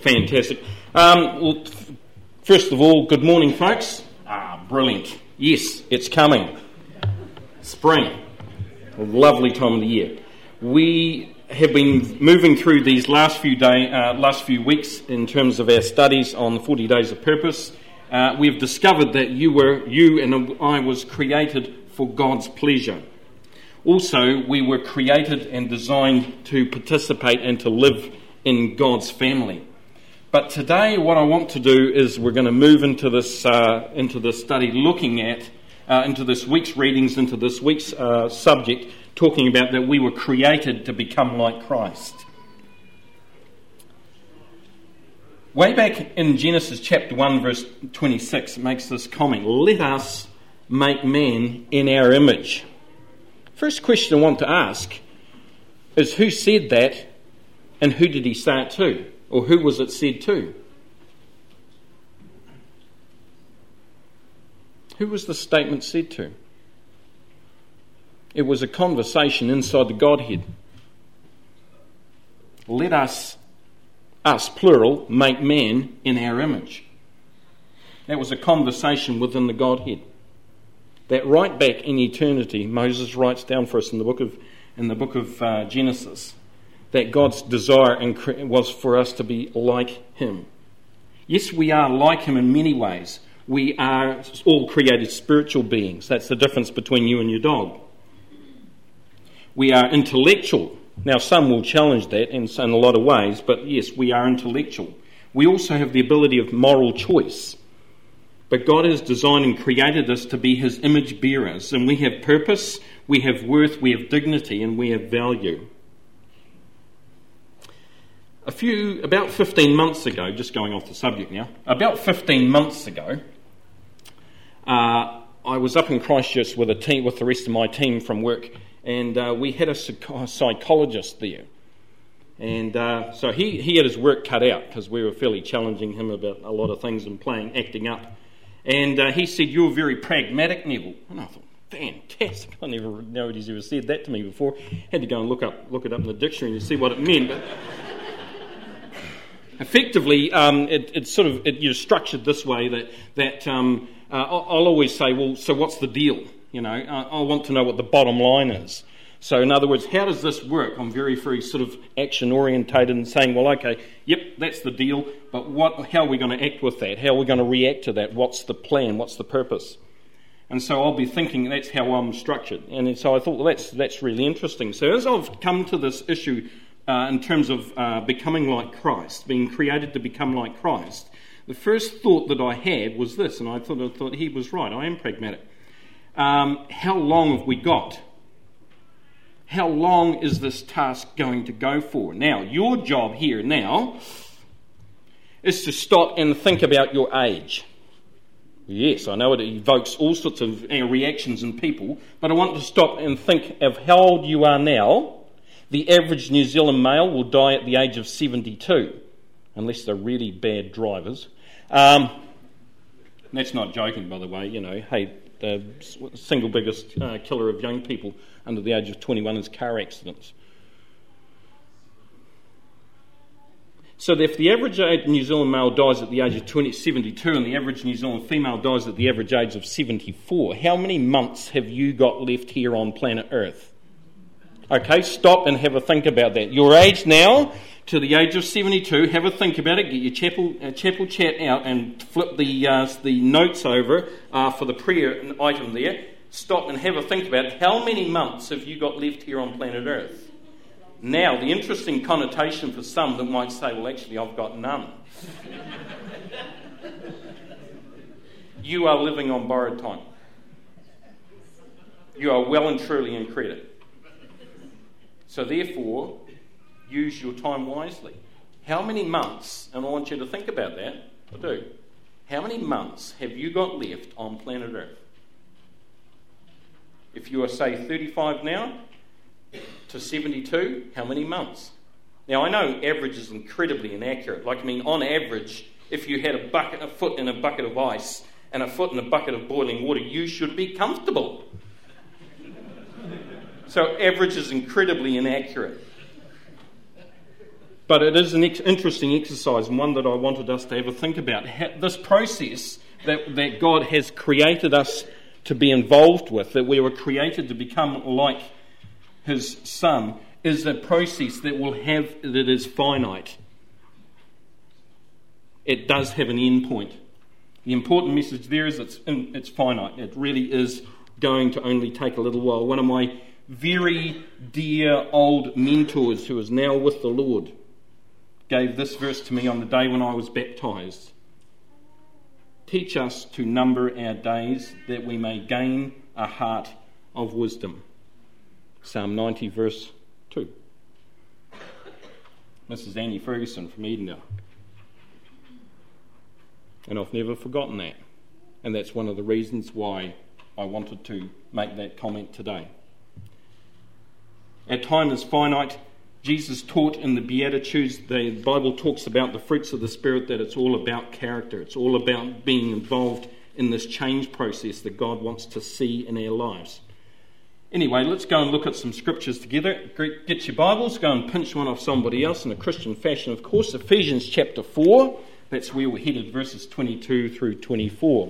Fantastic. Well, first of all, good morning, folks. Brilliant. Yes, it's coming. Spring. A lovely time of the year. We have been moving through these last few weeks in terms of our studies on the 40 Days of Purpose. We've discovered that you and I was created for God's pleasure. Also, we were created and designed to participate and to live in God's family. But today, what I want to do is we're going to move into this study, looking at into this week's readings, into this week's subject, talking about that we were created to become like Christ. Way back in Genesis chapter 1, verse 26, it makes this comment: "Let us make man in our image." First question I want to ask is, who said that, and who did he say it to? Or who was it said to? Who was the statement said to? It was a conversation inside the Godhead. Let us plural, make man in our image. That was a conversation within the Godhead. That right back in eternity, Moses writes down for us in the book of Genesis, that God's desire was for us to be like him. Yes, we are like him in many ways. We are all created spiritual beings. That's the difference between you and your dog. We are intellectual. Now, some will challenge that in a lot of ways, but yes, we are intellectual. We also have the ability of moral choice. But God has designed and created us to be his image bearers, and we have purpose, we have worth, we have dignity, and we have value. About 15 months ago, just going off the subject now, about 15 months ago, I was up in Christchurch with the rest of my team from work, and we had a psychologist there. And so he had his work cut out because we were fairly challenging him about a lot of things and acting up. And he said, "You're very pragmatic, Neville." And I thought, fantastic. I never nobody's ever said that to me before. Had to go and look it up in the dictionary to see what it meant. But effectively, you're structured this way that I'll always say, well, so what's the deal? You know, I want to know what the bottom line is. So in other words, how does this work? I'm very, very sort of action orientated and saying, well, okay, yep, that's the deal, but how are we going to act with that? How are we going to react to that? What's the plan? What's the purpose? And so I'll be thinking that's how I'm structured. And so I thought, well, that's really interesting. So as I've come to this issue in terms of becoming like Christ, being created to become like Christ, the first thought that I had was this, and I thought he was right, I am pragmatic. How long have we got? How long is this task going to go for? Now, your job here now is to stop and think about your age. Yes, I know it evokes all sorts of reactions in people, but I want to stop and think of how old you are now. The average New Zealand male will die at the age of 72, unless they're really bad drivers. That's not joking, by the way. You know, hey, the single biggest killer of young people under the age of 21 is car accidents. So if the average New Zealand male dies at the age of 72 and the average New Zealand female dies at the average age of 74, how many months have you got left here on planet Earth? Okay, stop and have a think about that. Your age now to the age of 72, have a think about it, get your chapel chat out and flip the notes over for the prayer item there. Stop and have a think about it. How many months have you got left here on planet Earth? Now, the interesting connotation for some that might say, well, actually, I've got none. You are living on borrowed time. You are well and truly in credit. So therefore, use your time wisely. How many months, and I want you to think about that, I do. How many months have you got left on planet Earth? If you are, say, 35 now to 72, how many months? Now, I know average is incredibly inaccurate. On average, if you had a foot in a bucket of ice and a foot in a bucket of boiling water, you should be comfortable. So average is incredibly inaccurate. But it is an interesting exercise, and one that I wanted us to have a think about. This process that God has created us to be involved with, that we were created to become like His Son, is a process that is finite. It does have an end point. The important message there is it's finite. It really is going to only take a little while. One of my very dear old mentors, who is now with the Lord, gave this verse to me on the day when I was baptised. Teach us to number our days that we may gain a heart of wisdom. Psalm 90 verse 2. Mrs. Annie Ferguson from Edendale. And I've never forgotten that. And that's one of the reasons why I wanted to make that comment today. Our time is finite. Jesus taught in the Beatitudes, the Bible talks about the fruits of the Spirit, that it's all about character. It's all about being involved in this change process that God wants to see in our lives. Anyway, let's go and look at some scriptures together. Get your Bibles, go and pinch one off somebody else in a Christian fashion, of course. Ephesians chapter 4, that's where we're headed, verses 22 through 24.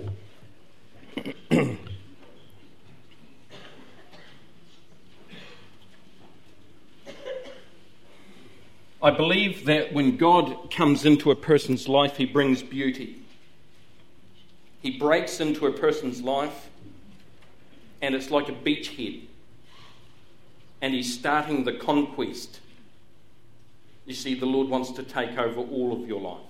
I believe that when God comes into a person's life, He brings beauty. He breaks into a person's life, and it's like a beachhead. And He's starting the conquest. You see, the Lord wants to take over all of your life.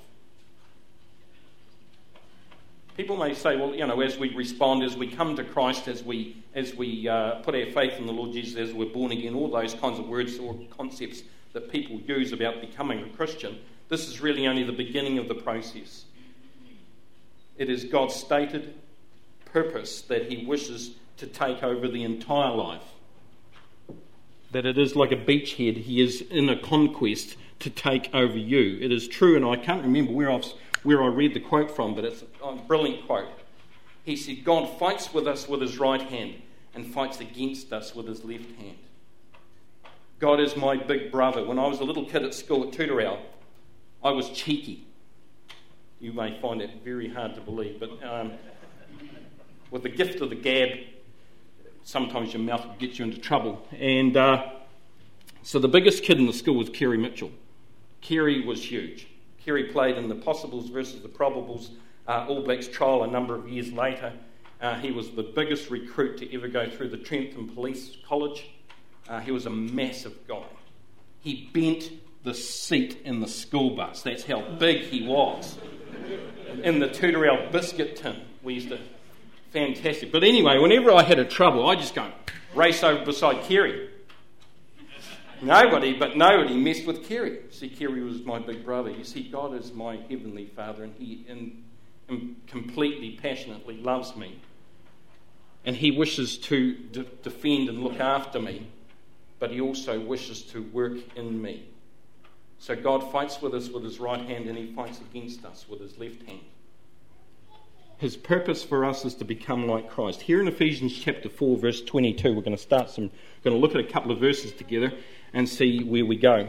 People may say, well, as we respond, as we come to Christ, as we put our faith in the Lord Jesus, as we're born again, all those kinds of words or concepts that people use about becoming a Christian, this is really only the beginning of the process. It is God's stated purpose that He wishes to take over the entire life. That it is like a beachhead. He is in a conquest to take over you. It is true, and I can't remember where I read the quote from, but it's a brilliant quote. He said, God fights with us with His right hand and fights against us with His left hand. God is my big brother. When I was a little kid at school at Tutorau, I was cheeky. You may find it very hard to believe, but with the gift of the gab, sometimes your mouth will get you into trouble. And so the biggest kid in the school was Kerry Mitchell. Kerry was huge. Kerry played in the Possibles versus the Probables All Blacks trial a number of years later. He was the biggest recruit to ever go through the Trentham Police College. He was a massive guy. He bent the seat in the school bus. That's how big he was. In the Tutorau biscuit tin, we used to... Fantastic. But anyway, whenever I had a trouble, I just go race over beside Kerry. Nobody messed with Kerry. See, Kerry was my big brother. You see, God is my heavenly Father, and He completely, passionately loves me. And He wishes to defend and look after me, but He also wishes to work in me. So God fights with us with His right hand, and He fights against us with His left hand. His purpose for us is to become like Christ. Here in Ephesians chapter 4, verse 22, we're going to look at a couple of verses together and see where we go.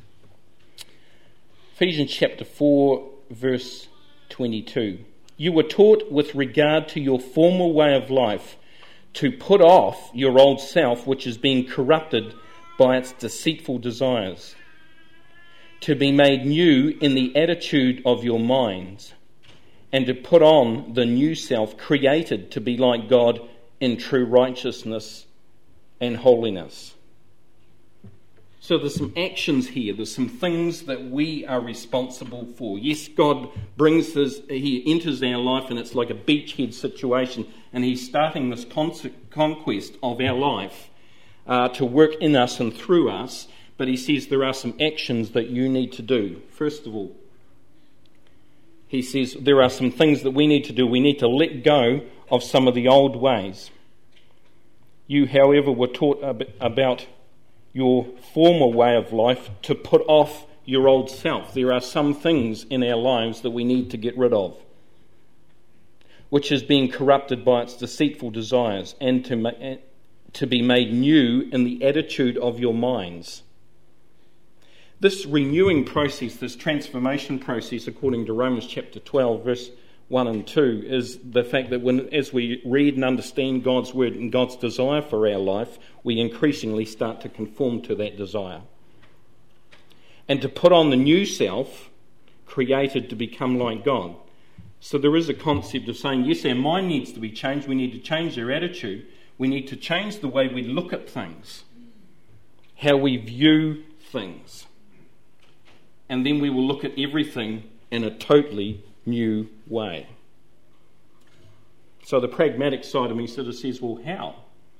Ephesians chapter 4, verse 22. You were taught with regard to your former way of life to put off your old self, which is being corrupted by its deceitful desires, to be made new in the attitude of your minds, and to put on the new self, created to be like God in true righteousness and holiness. So there's some actions here. There's some things that we are responsible for. Yes, God He enters our life, and it's like a beachhead situation, and He's starting this conquest of our life to work in us and through us. But He says there are some actions that you need to do. First of all, He says there are some things that we need to do. We need to let go of some of the old ways. You, however, were taught about your former way of life to put off your old self. There are some things in our lives that we need to get rid of, which is being corrupted by its deceitful desires, and to be made new in the attitude of your minds. This renewing process, this transformation process, according to Romans chapter 12, verse 1 and 2, is the fact that as we read and understand God's word and God's desire for our life, we increasingly start to conform to that desire. And to put on the new self, created to become like God. So there is a concept of saying, yes, our mind needs to be changed. We need to change our attitude. We need to change the way we look at things, how we view things. And then we will look at everything in a totally new way. So the pragmatic side of me sort of says, well, how?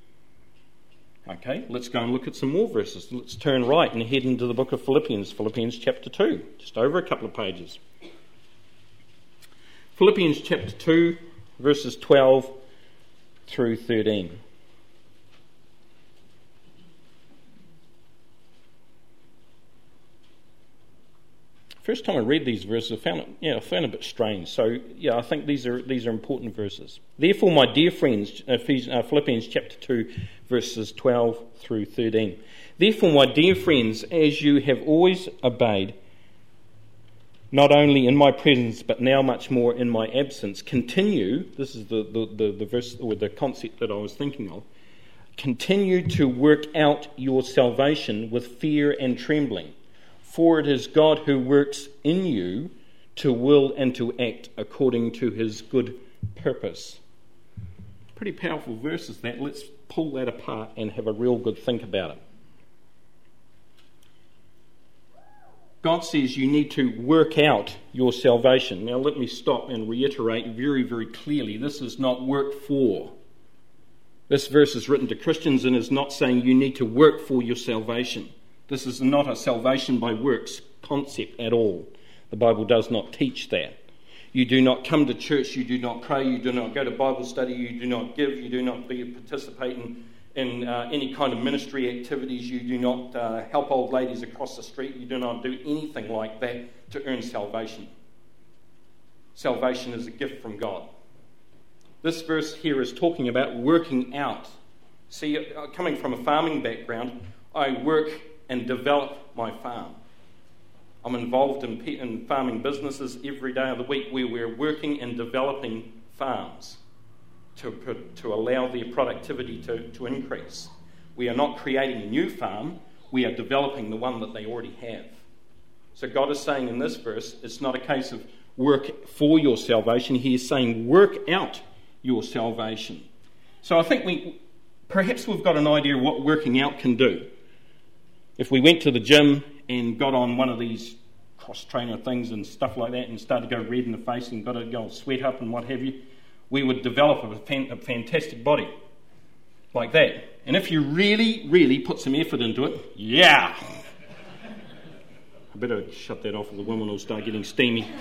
Okay, let's go and look at some more verses. Let's turn right and head into the book of Philippians, Philippians chapter 2, just over a couple of pages. Philippians chapter 2, verses 12 through 13. First time I read these verses, I found it a bit strange. So, I think these are important verses. Therefore, my dear friends, Philippians chapter 2, verses 12 through 13. Therefore, my dear friends, as you have always obeyed, not only in my presence, but now much more in my absence, continue, this is the verse or the concept that I was thinking of, continue to work out your salvation with fear and trembling. For it is God who works in you to will and to act according to his good purpose. Pretty powerful verses that. Let's pull that apart and have a real good think about it. God says you need to work out your salvation. Now let me stop and reiterate very, very clearly. This is not work for. This verse is written to Christians and is not saying you need to work for your salvation. This is not a salvation by works concept at all. The Bible does not teach that. You do not come to church, you do not pray, you do not go to Bible study, you do not give, you do not participate in any kind of ministry activities, you do not help old ladies across the street, you do not do anything like that to earn salvation. Salvation is a gift from God. This verse here is talking about working out. See, coming from a farming background, I work and develop my farm. I'm involved in farming businesses every day of the week where we're working and developing farms to allow their productivity to increase. We are not creating a new farm, we are developing the one that they already have. So God is saying in this verse, it's not a case of work for your salvation, He is saying work out your salvation. So I think perhaps we've got an idea of what working out can do. If we went to the gym and got on one of these cross-trainer things and stuff like that and started to go red in the face and got to go sweat up and what have you, we would develop a fantastic body like that. And if you really, really put some effort into it, I better shut that off or the women will start getting steamy.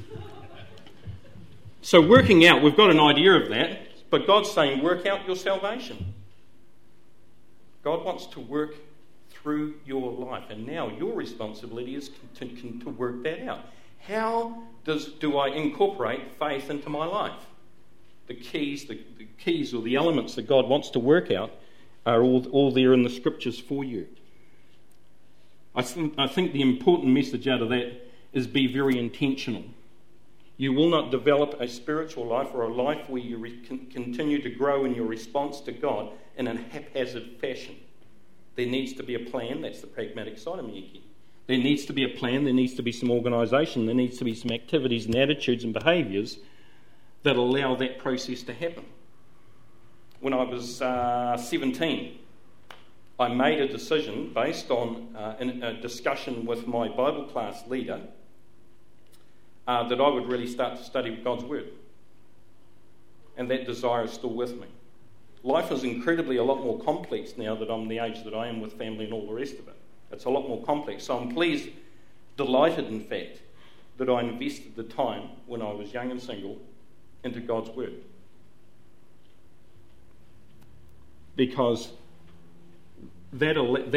So working out, we've got an idea of that, but God's saying work out your salvation. God wants to work through your life, and now your responsibility is to work that out. How do I incorporate faith into my life? The keys or the elements that God wants to work out are all there in the scriptures for you. I think the important message out of that is be very intentional. You will not develop a spiritual life or a life where you continue to grow in your response to God in a haphazard fashion. There needs to be a plan. That's the pragmatic side of me again. There needs to be a plan. There needs to be some organisation. There needs to be some activities and attitudes and behaviours that allow that process to happen. When I was 17, I made a decision based on a discussion with my Bible class leader that I would really start to study God's Word. And that desire is still with me. Life is incredibly a lot more complex now that I'm the age that I am with family and all the rest of it. It's a lot more complex. So I'm delighted in fact, that I invested the time when I was young and single into God's Word. Because and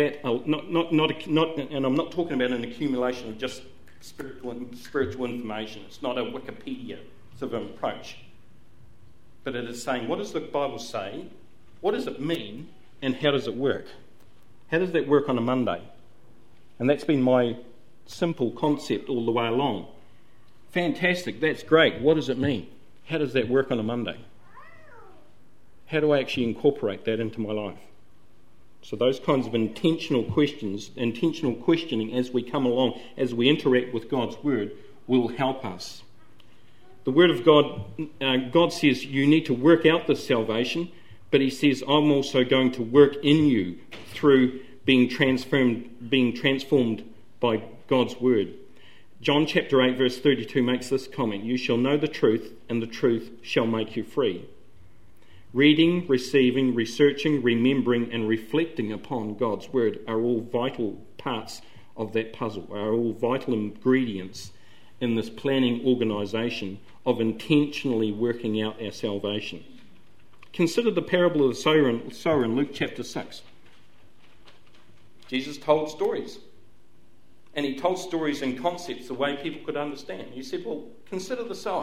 I'm not talking about an accumulation of just spiritual information. It's not a Wikipedia sort of approach. But it is saying, what does the Bible say? What does it mean? And how does it work? How does that work on a Monday? And that's been my simple concept all the way along. Fantastic, that's great. What does it mean? How does that work on a Monday? How do I actually incorporate that into my life? So those kinds of intentional questioning as we come along, as we interact with God's Word, will help us. The Word of God, God says you need to work out this salvation, but He says I'm also going to work in you through being transformed by God's Word. John chapter 8 verse 32 makes this comment: you shall know the truth, and the truth shall make you free. Reading, receiving, researching, remembering and reflecting upon God's Word are all vital parts of that puzzle, are all vital ingredients in this planning organisation of intentionally working out our salvation. Consider the parable of the sower in Luke chapter 6. Jesus told stories. And He told stories and concepts the way people could understand. You said, well, consider the sower.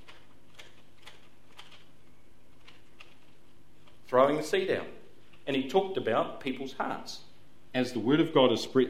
Throwing the seed out. And He talked about people's hearts. As the Word of God is spread,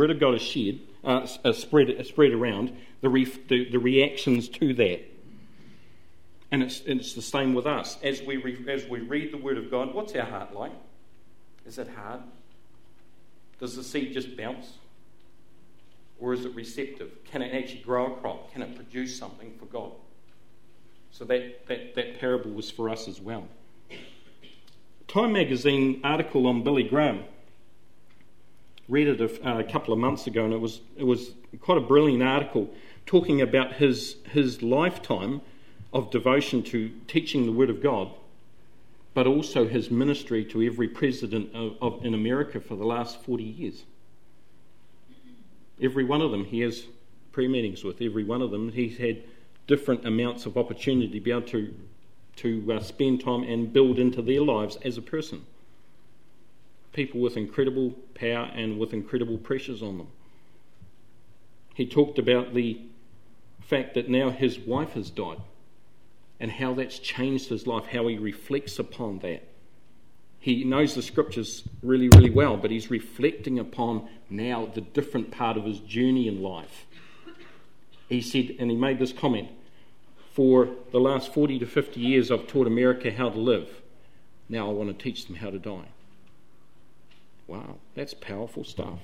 spread around, the reactions to that. And it's the same with us. As we read the Word of God, what's our heart like? Is it hard? Does the seed just bounce? Or is it receptive? Can it actually grow a crop? Can it produce something for God? So that parable was for us as well. Time magazine article on Billy Graham. Read it a couple of months ago, and it was quite a brilliant article talking about his lifetime of devotion to teaching the Word of God, but also his ministry to every president in America for the last 40 years. Every one of them he has prayer meetings with. Every one of them he's had different amounts of opportunity to be able to spend time and build into their lives as a person. People with incredible power and with incredible pressures on them. He talked about the fact that now his wife has died and how that's changed his life, how he reflects upon that. He knows the scriptures really, really well, but he's reflecting upon now the different part of his journey in life. He said, and he made this comment, for the last 40 to 50 years I've taught America how to live. Now I want to teach them how to die. Wow, that's powerful stuff.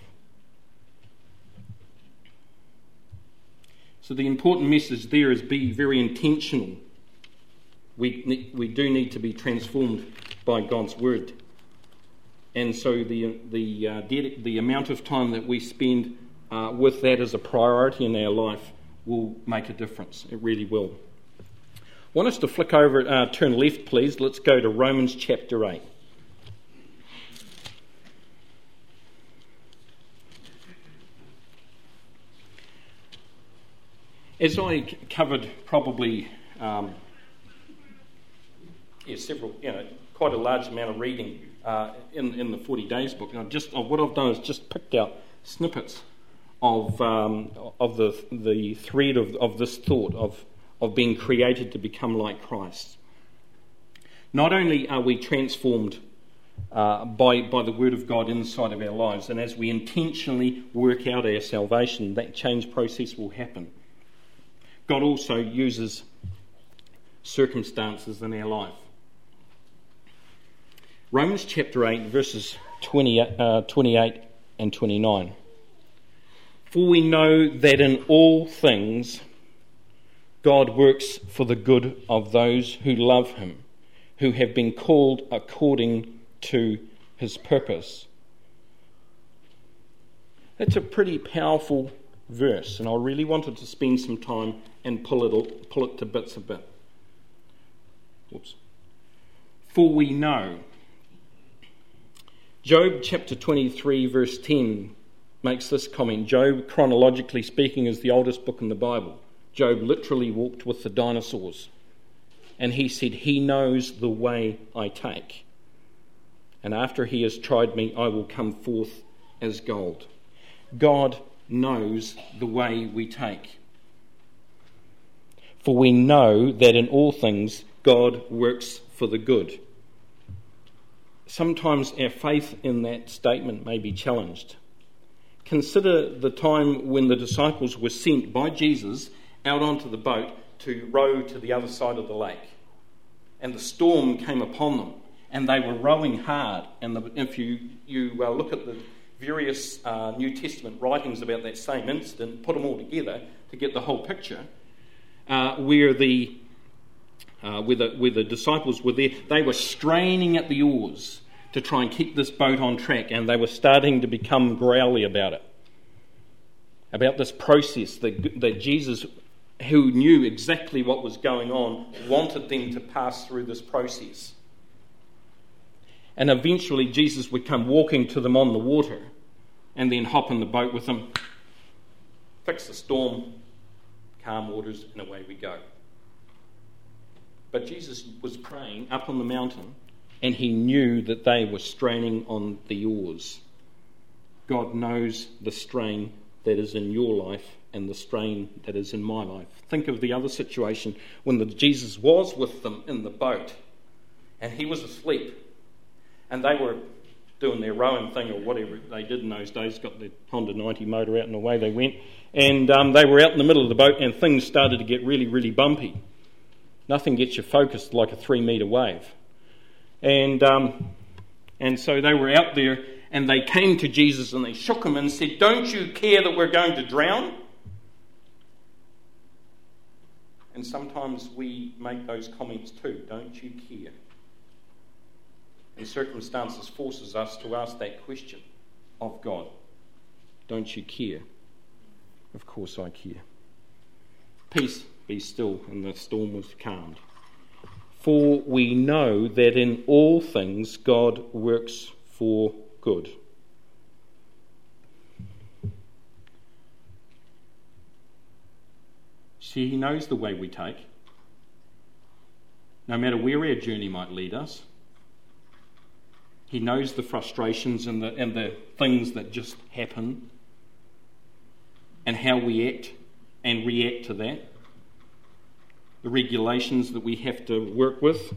So the important message there is be very intentional. We do need to be transformed by God's Word. And so the amount of time that we spend with that as a priority in our life will make a difference. It really will. I want us to flick over, turn left please. Let's go to Romans chapter 8. As I covered probably quite a large amount of reading in the 40 Days book, and what I've done is just picked out snippets of the thread of this thought of being created to become like Christ. Not only are we transformed by the Word of God inside of our lives, and as we intentionally work out our salvation, that change process will happen. God also uses circumstances in our life. Romans chapter 8, verses 28 and 29. For we know that in all things God works for the good of those who love Him, who have been called according to His purpose. That's a pretty powerful verse, and I really wanted to spend some time and pull it to bits a bit. For we know. Job chapter 23 verse 10 makes this comment. Job, chronologically speaking, is the oldest book in the Bible. Job literally walked with the dinosaurs. And he said, He knows the way I take. And after He has tried me, I will come forth as gold. God knows the way we take. For we know that in all things God works for the good. Sometimes our faith in that statement may be challenged. Consider the time when the disciples were sent by Jesus out onto the boat to row to the other side of the lake. And the storm came upon them, and they were rowing hard. And if you look at the various New Testament writings about that same incident, put them all together to get the whole picture, where the disciples were there, they were straining at the oars to try and keep this boat on track, and they were starting to become growly about this process that Jesus, who knew exactly what was going on, wanted them to pass through this process. And eventually Jesus would come walking to them on the water and then hop in the boat with them, fix the storm, calm waters, and away we go. But Jesus was praying up on the mountain, and he knew that they were straining on the oars. God knows the strain that is in your life and the strain that is in my life. Think of the other situation when Jesus was with them in the boat, and he was asleep, and they were doing their rowing thing or whatever they did in those days, got the Honda 90 motor out and away they went, and they were out in the middle of the boat, and things started to get really, really bumpy. Nothing gets you focused like a 3-metre wave. And so they were out there, and they came to Jesus and they shook him and said, "Don't you care that we're going to drown?" And sometimes we make those comments too, "Don't you care?" And circumstances forces us to ask that question of God. Don't you care? Of course I care. Peace, be still, and the storm was calmed. For we know that in all things God works for good. See, he knows the way we take. No matter where our journey might lead us, he knows the frustrations and the things that just happen and how we act and react to that. The regulations that we have to work with.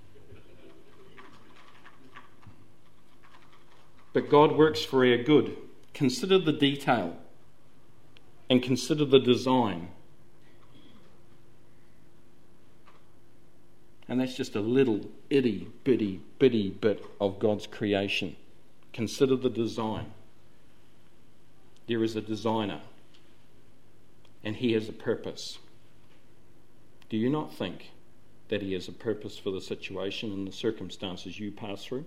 But God works for our good. Consider the detail and consider the design. And that's just a little itty bitty bit of God's creation. Consider the design. There is a designer, and he has a purpose. Do you not think that he has a purpose for the situation and the circumstances you pass through?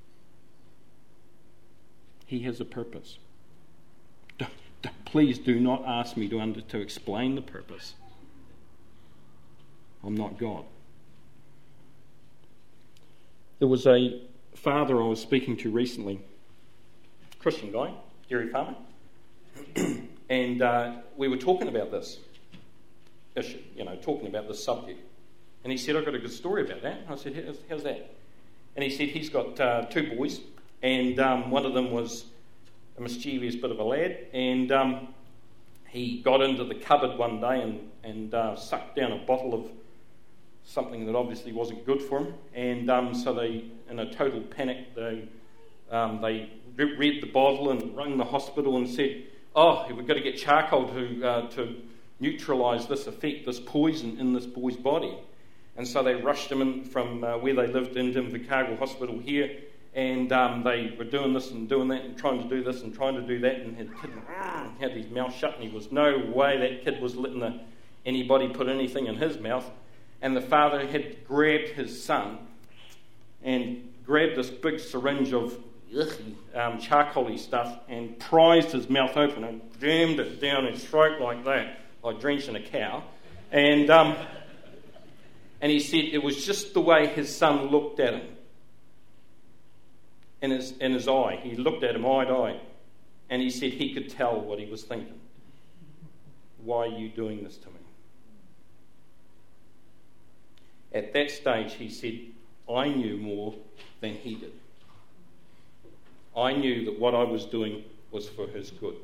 He has a purpose. Please do not ask me to explain the purpose. I'm not God. There was a father I was speaking to recently, Christian guy, dairy farmer, and we were talking about this issue, talking about this subject. And he said, "I've got a good story about that." I said, "How's that?" And he said he's got 2 boys, and one of them was a mischievous bit of a lad, and he got into the cupboard one day and sucked down a bottle of something that obviously wasn't good for him, and so they, in a total panic, they read the bottle and rang the hospital and said, "Oh, we've got to get charcoal to neutralise this effect, this poison in this boy's body." And so they rushed him in from where they lived into Invercargill Hospital here, and they were doing this and doing that and trying to do this and trying to do that, and the kid had his mouth shut, and he was no way that kid was letting anybody put anything in his mouth. And the father had grabbed his son and grabbed this big syringe of charcoal-y stuff and prized his mouth open and jammed it down his throat like that, like drenching a cow. And he said it was just the way his son looked at him in his eye. He looked at him eye to eye, and he said he could tell what he was thinking. "Why are you doing this to me?" At that stage, he said, "I knew more than he did. I knew that what I was doing was for his good."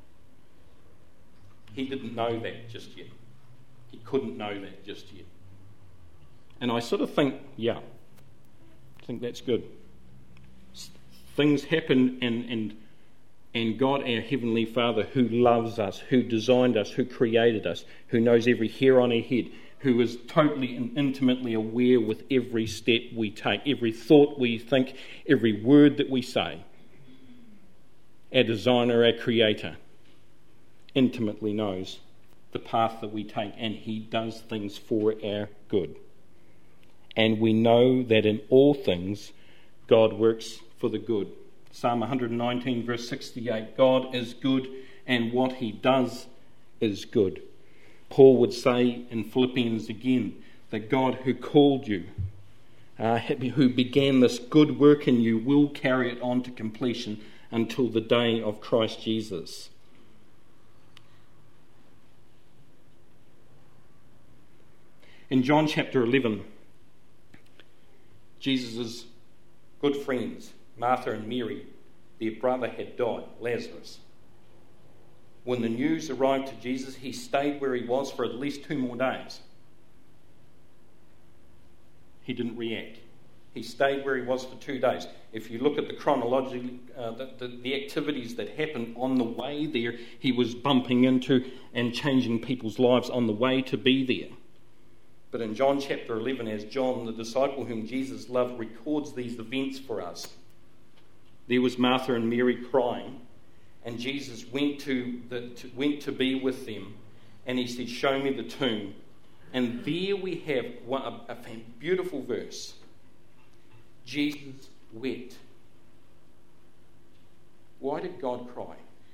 He didn't know that just yet. He couldn't know that just yet. And I sort of think, I think that's good. Things happen, and And God, our Heavenly Father, who loves us, who designed us, who created us, who knows every hair on our head, who is totally and intimately aware with every step we take, every thought we think, every word that we say. Our designer, our creator, intimately knows the path that we take, and he does things for our good. And we know that in all things God works for the good. Psalm 119 verse 68, God is good and what he does is good. Paul would say in Philippians again that God who called you, who began this good work in you, will carry it on to completion until the day of Christ Jesus. In John chapter 11, Jesus' good friends, Martha and Mary, their brother had died, Lazarus. When the news arrived to Jesus, he stayed where he was for at least 2 more days. He didn't react. He stayed where he was for 2 days. If you look at the chronology, the activities that happened on the way there, he was bumping into and changing people's lives on the way to be there. But in John chapter 11, as John, the disciple whom Jesus loved, records these events for us, there was Martha and Mary crying, and Jesus went to be with them, and he said, "Show me the tomb." And there we have a beautiful verse. Jesus wept. Why did God cry?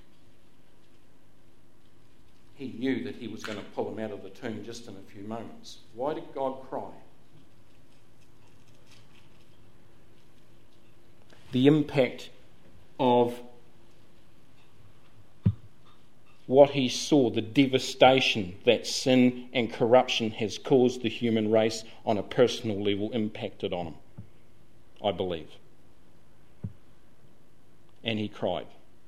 He knew that he was going to pull him out of the tomb just in a few moments. Why did God cry? The impact of what he saw, the devastation that sin and corruption has caused the human race on a personal level, impacted on him, I believe. And he cried.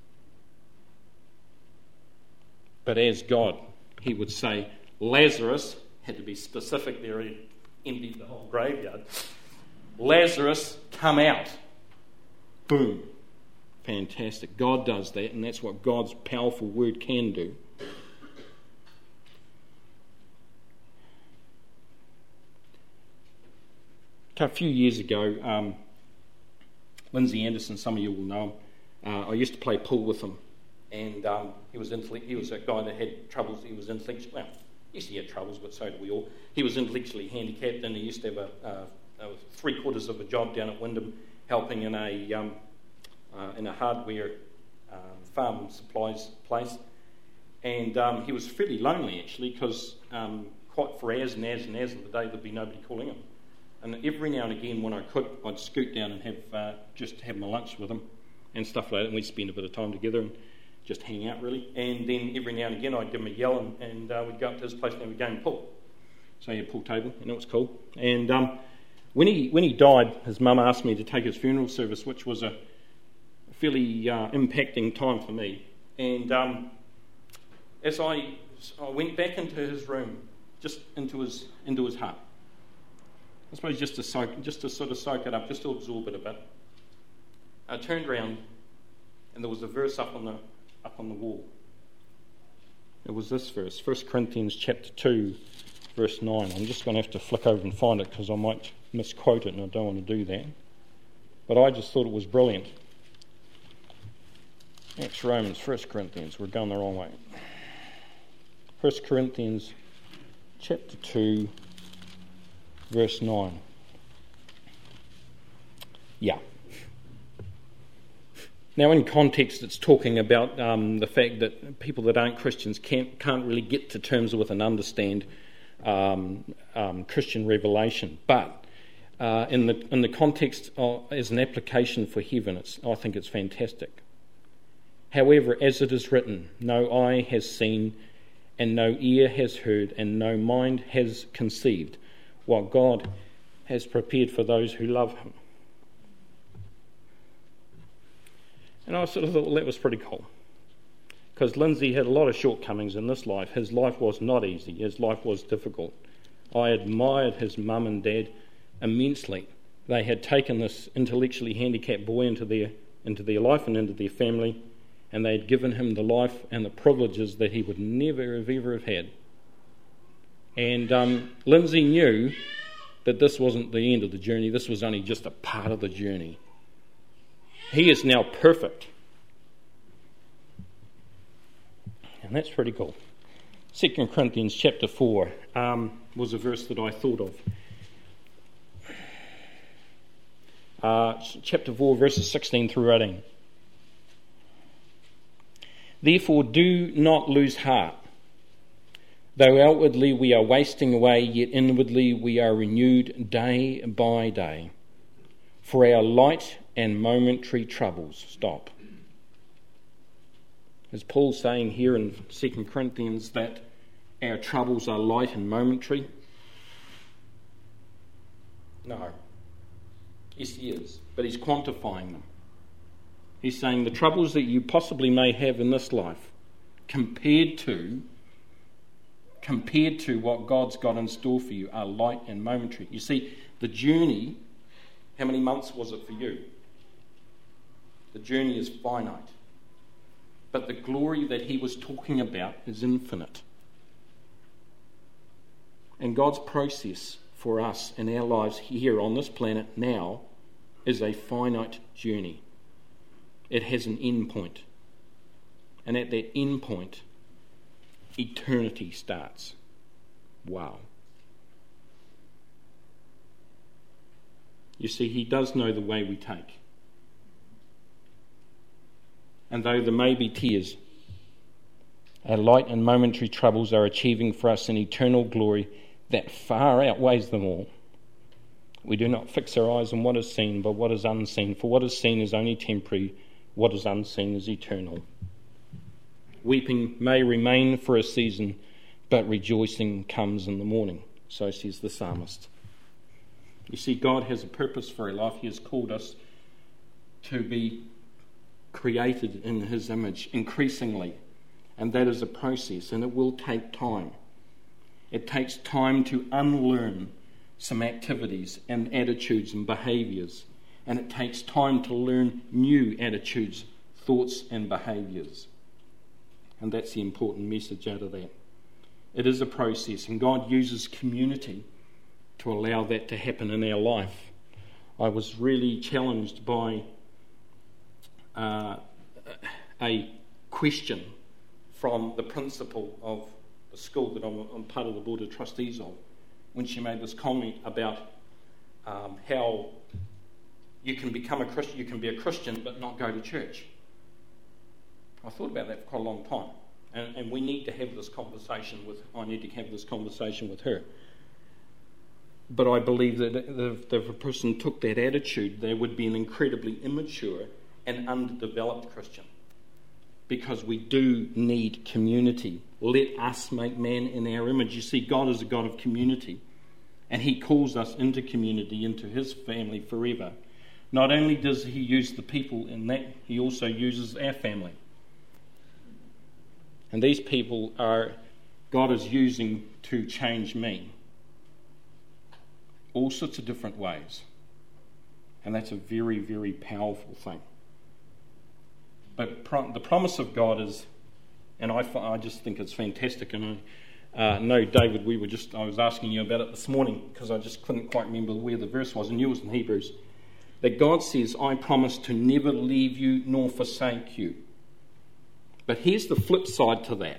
But as God, he would say, Lazarus, had to be specific there, he emptied the whole graveyard. Lazarus, come out. Boom. Fantastic. God does that, and that's what God's powerful word can do. A few years ago, Lindsay Anderson, some of you will know him, I used to play pool with him, and he was a guy that had troubles. He was intellectually, well, yes, he had troubles, but so did we all. He was intellectually handicapped, and he used to have a 3/4 of a job down at Wyndham, helping in a hardware farm supplies place. And he was fairly lonely, actually, because quite for hours and hours and hours of the day, there'd be nobody calling him. And every now and again, when I could, I'd scoot down and have my lunch with him and stuff like that, and we'd spend a bit of time together and just hang out, really. And then every now and again, I'd give him a yell, and we'd go up to his place and we'd go and pool. So he had a pool table, and it was cool. And when he died, his mum asked me to take his funeral service, which was a fairly impacting time for me. And as I went back into his room, just into his heart, I suppose just to sort of soak it up, just to absorb it a bit, I turned around, and there was a verse up on the wall. It was this verse, 1 Corinthians chapter 2, verse 9. I'm just going to have to flick over and find it because I might misquote it, and I don't want to do that. But I just thought it was brilliant. That's Romans, 1 Corinthians. We're going the wrong way. 1 Corinthians chapter 2, verse 9. Yeah. Now, in context, it's talking about the fact that people that aren't Christians can't really get to terms with and understand Christian revelation. But in the context as an application for heaven, I think it's fantastic. However, as it is written, no eye has seen, and no ear has heard, and no mind has conceived what God has prepared for those who love him. And I sort of thought, well, that was pretty cool. Because Lindsay had a lot of shortcomings in this life. His life was not easy. His life was difficult. I admired his mum and dad immensely. They had taken this intellectually handicapped boy into their life and into their family, and they'd given him the life and the privileges that he would never have ever have had. And Lindsay knew that this wasn't the end of the journey. This was only just a part of the journey. He is now perfect. And that's pretty cool. 2 Corinthians chapter 4 was a verse that I thought of. Chapter 4, verses 16 through 18. Therefore do not lose heart. Though outwardly we are wasting away, yet inwardly we are renewed day by day. For our light and momentary troubles stop. Is Paul saying here in 2 Corinthians that our troubles are light and momentary? No. Yes, he is. But he's quantifying them. He's saying the troubles that you possibly may have in this life compared to what God's got in store for you are light and momentary. You see, the journey, how many months was it for you? The journey is finite. But the glory that he was talking about is infinite. And God's process for us in our lives here on this planet now is a finite journey. It has an end point. And at that end point, eternity starts. Wow. You see, he does know the way we take. And though there may be tears, our light and momentary troubles are achieving for us an eternal glory that far outweighs them all. We do not fix our eyes on what is seen, but what is unseen. For what is seen is only temporary, what is unseen is eternal. Weeping may remain for a season, but rejoicing comes in the morning. So says the psalmist. You see, God has a purpose for our life. He has called us to be created in his image increasingly. And that is a process, and it will take time. It takes time to unlearn some activities and attitudes and behaviours. And it takes time to learn new attitudes, thoughts and behaviours. And that's the important message out of that. It is a process, and God uses community to allow that to happen in our life. I was really challenged by a question from the principal of the school that I'm part of the board of trustees of, when she made this comment about how you can become a Christian, you can be a Christian but not go to church. I thought about that for quite a long time, and we need to have this conversation I need to have this conversation with her. But I believe that if a person took that attitude, they would be an incredibly immature and underdeveloped Christian. Because we do need community. Let us make man in our image. You see, God is a God of community. And he calls us into community, into his family forever. Not only does he use the people in that, he also uses our family. And these people God is using to change me. All sorts of different ways. And that's a very, very powerful thing. But the promise of God is, and I just think it's fantastic. And I know, David, I was asking you about it this morning because I just couldn't quite remember where the verse was, and you was in Hebrews. That God says, I promise to never leave you nor forsake you. But here's the flip side to that.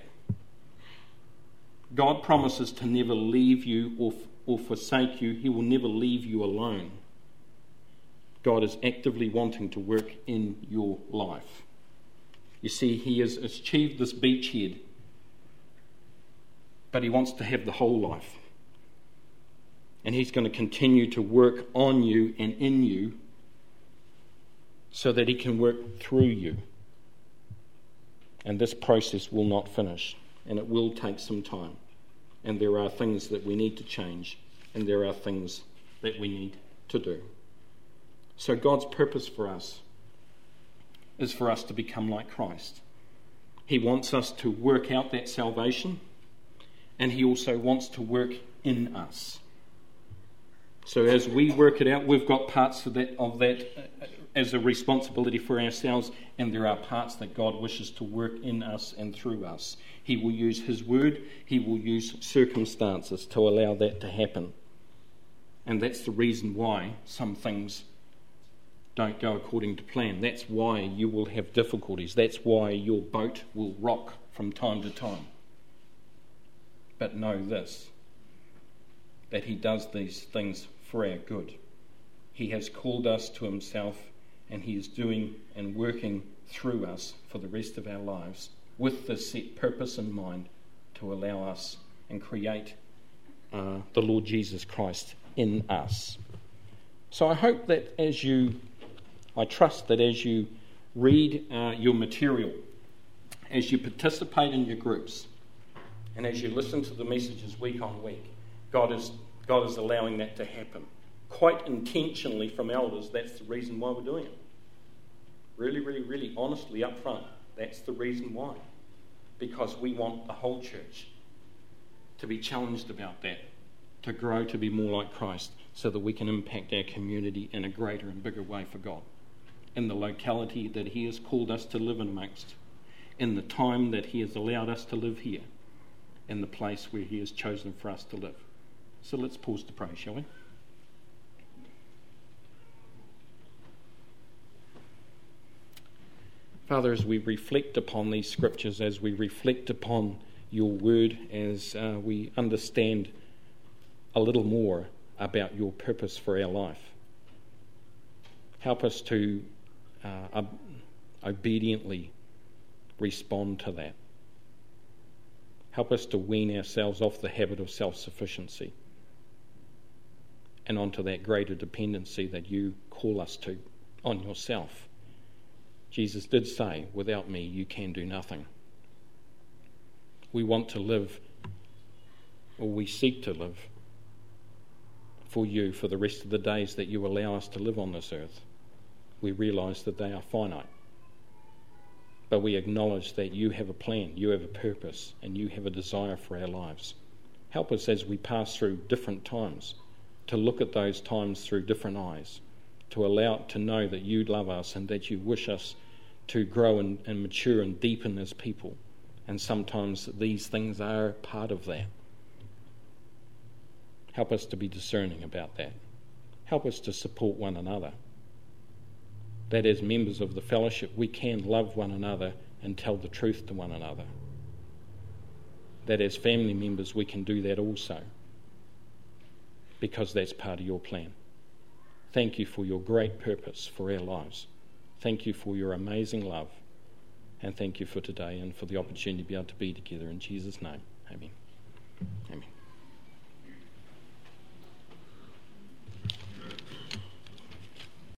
God promises to never leave you or forsake you. He will never leave you alone. God is actively wanting to work in your life. You see, he has achieved this beachhead, but he wants to have the whole life. And he's going to continue to work on you and in you so that he can work through you. And this process will not finish, and it will take some time. And there are things that we need to change, and there are things that we need to do. So God's purpose for us is for us to become like Christ. He wants us to work out that salvation, and he also wants to work in us. So as we work it out, we've got parts of that as a responsibility for ourselves, and there are parts that God wishes to work in us and through us. He will use his word, he will use circumstances to allow that to happen. And that's the reason why some things don't go according to plan. That's why you will have difficulties. That's why your boat will rock from time to time. But know this, that he does these things for our good. He has called us to himself, and he is doing and working through us for the rest of our lives with the set purpose in mind to allow us and create the Lord Jesus Christ in us. So I hope that I trust that as you read your material, as you participate in your groups, and as you listen to the messages week on week, God is allowing that to happen. Quite intentionally from elders, that's the reason why we're doing it. Really, really, really honestly up front, that's the reason why. Because we want the whole church to be challenged about that, to grow to be more like Christ, so that we can impact our community in a greater and bigger way for God, in the locality that he has called us to live in amongst, in the time that he has allowed us to live here, in the place where he has chosen for us to live. So let's pause to pray, shall we? Father, as we reflect upon these scriptures, as we reflect upon your word, as we understand a little more about your purpose for our life, help us to obediently respond to that. Help us to wean ourselves off the habit of self-sufficiency and onto that greater dependency that you call us to on yourself. Jesus did say, without me you can do nothing. We want to live, or we seek to live, for you for the rest of the days that you allow us to live on this earth. We realise that they are finite. But we acknowledge that you have a plan, you have a purpose, and you have a desire for our lives. Help us as we pass through different times to look at those times through different eyes, to allow it to know that you love us and that you wish us to grow and mature and deepen as people. And sometimes these things are part of that. Help us to be discerning about that. Help us to support one another. That as members of the fellowship, we can love one another and tell the truth to one another. That as family members, we can do that also, because that's part of your plan. Thank you for your great purpose for our lives. Thank you for your amazing love. And thank you for today and for the opportunity to be able to be together. In Jesus' name, amen. Amen.